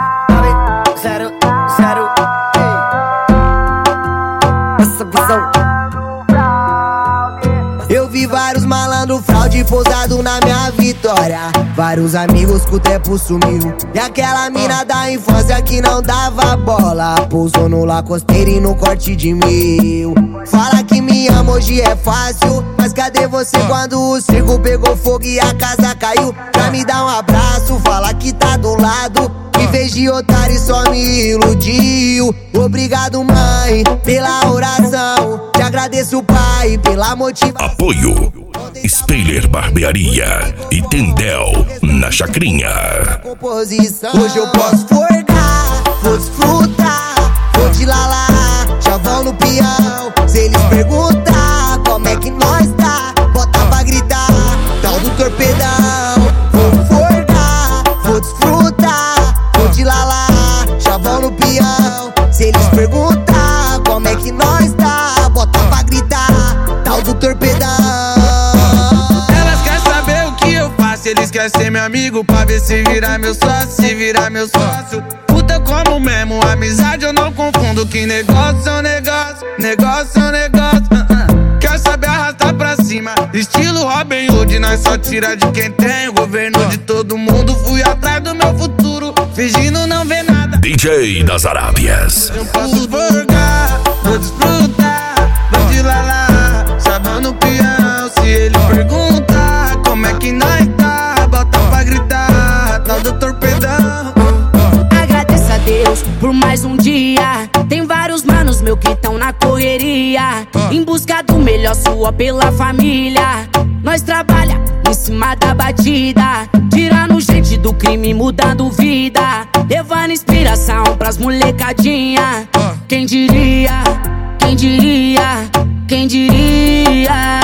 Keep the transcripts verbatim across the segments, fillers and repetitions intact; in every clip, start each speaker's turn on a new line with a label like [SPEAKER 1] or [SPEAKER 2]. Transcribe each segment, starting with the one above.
[SPEAKER 1] Zero, zero, essa visão. Eu vi vários malandro fraude pousado na minha vitória. Vários amigos que o tempo sumiu. E aquela mina da infância que não dava bola pousou no Lacosteiro e no corte de mil. Fala que me ama, hoje é fácil, mas cadê você quando o circo pegou fogo e a casa caiu? Pra me dar um abraço, fala que tá do lado. Em vez de otário só me iludiu. Obrigado, mãe, pela oração. Te agradeço, pai, pela motivação.
[SPEAKER 2] Apoio Spiller Barbearia e Tendel na Chacrinha.
[SPEAKER 1] Hoje eu posso forgar, vou desfrutar, vou te lalar, chavão no peão. Se eles perguntar como é que nós tá, bota pra gritar, tal do torpedão. Vou forgar, vou desfrutar, vou te lalar, chavão no peão. Se eles perguntar como é que nós tá, bota pra gritar, tal do torpedão.
[SPEAKER 3] Eles querem ser meu amigo pra ver se virar meu sócio, se virar meu sócio. Puta como mesmo, amizade eu não confundo. Que negócio é um negócio, negócio é um negócio. uh-uh. Quer saber arrastar pra cima, estilo Robin Hood. Nós só tira de quem tem, o governo de todo mundo. Fui atrás do meu futuro, fingindo não ver nada.
[SPEAKER 2] D J das Arábias.
[SPEAKER 3] Eu posso forgar, vou desfrutar, vou de lalá, chavão no peão. Se ele perguntar como é que nós tá, bota pra gritar, tal do torpedão.
[SPEAKER 4] Agradeço a Deus por mais um dia. Tem vários manos meu que tão na correria, em busca do melhor, sua pela família. Nós trabalha em cima da batida, tirando gente do crime, mudando vida, levando inspiração pras molecadinha. Quem diria, quem diria, quem diria?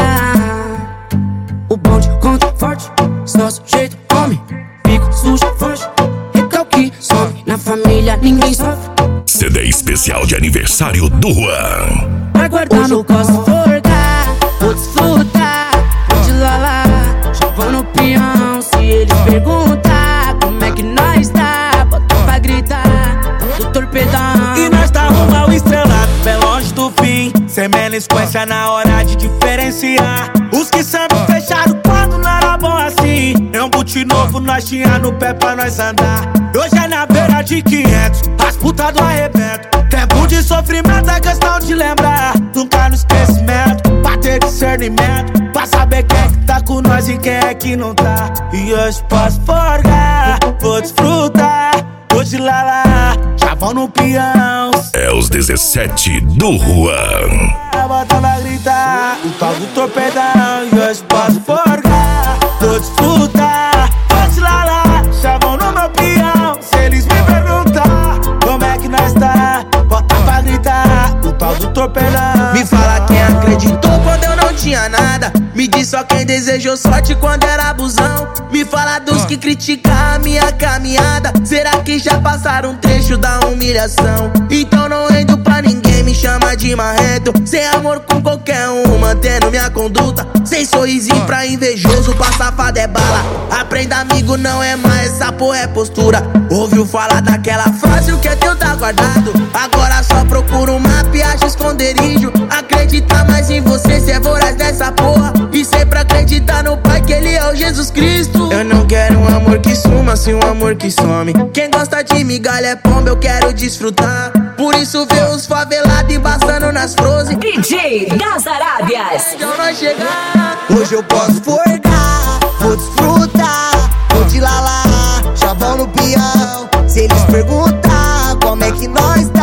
[SPEAKER 4] O bonde conta forte, só sujeito homem, fico sujo, foge, recalque, some. Na família ninguém sofre.
[SPEAKER 2] C D especial de aniversário do Juan.
[SPEAKER 4] Vai guardar no costo, forgar, vou desfrutar, vou te lalar, chavão no peão. Se eles perguntar como é que nós tá, bota pra gritar, do torpedão.
[SPEAKER 5] E nós tá rumo ao estrelado, bem longe do fim, sem melisquência na hora de diferenciar. Os que sabem fechado quando não era bom assim. É um boot novo, nós tinha no pé pra nós andar. Hoje é na beira de quinhentos, as putas do arrebento. Tempo de sofrimento é questão de lembrar, nunca no esquecimento, pra ter discernimento, pra saber quem é que tá com nós e quem é que não tá. E hoje posso forgar, vou desfrutar, vou te lalar, chavão no peão.
[SPEAKER 2] É os dezessete do Juan.
[SPEAKER 5] Bota pra gritar, o tal do torpedão. E hoje posso forgar, vou desfrutar, vou te lalar, chavão no meu peão. Se eles me perguntar como é que nós tá, bota pra gritar, o tal do torpedão.
[SPEAKER 3] Me fala quem acreditou quando eu não tinha nada. Me diz só quem desejou sorte quando era abusão. Me fala dos que criticam a minha caminhada. Será que já passaram um trecho da humilhação? Então não rendo pra ninguém, me chama de marreto. Sem amor com qualquer um, mantendo minha conduta. Sem sorrisinho pra invejoso, pra safado é bala. Aprenda amigo, não é mais, essa porra é postura. Ouviu falar daquela frase, o que é teu tá guardado. Agora só procura um mapa e acha esconderijo. Acredita mais em você, cê é voraz dessa porra. E sempre acreditar no Pai, que Ele é o Jesus Cristo. Eu não quero um amor que suma, sim um amor que some. Quem gosta de migalha é pomba, eu quero desfrutar. Por isso vê os favelados embaçando nas frozen.
[SPEAKER 4] D J das Arábias.
[SPEAKER 1] Onde nós chegar, hoje eu posso forgar, vou desfrutar, vou te lalar, chavão no peão. Se eles perguntar como é que nós tá,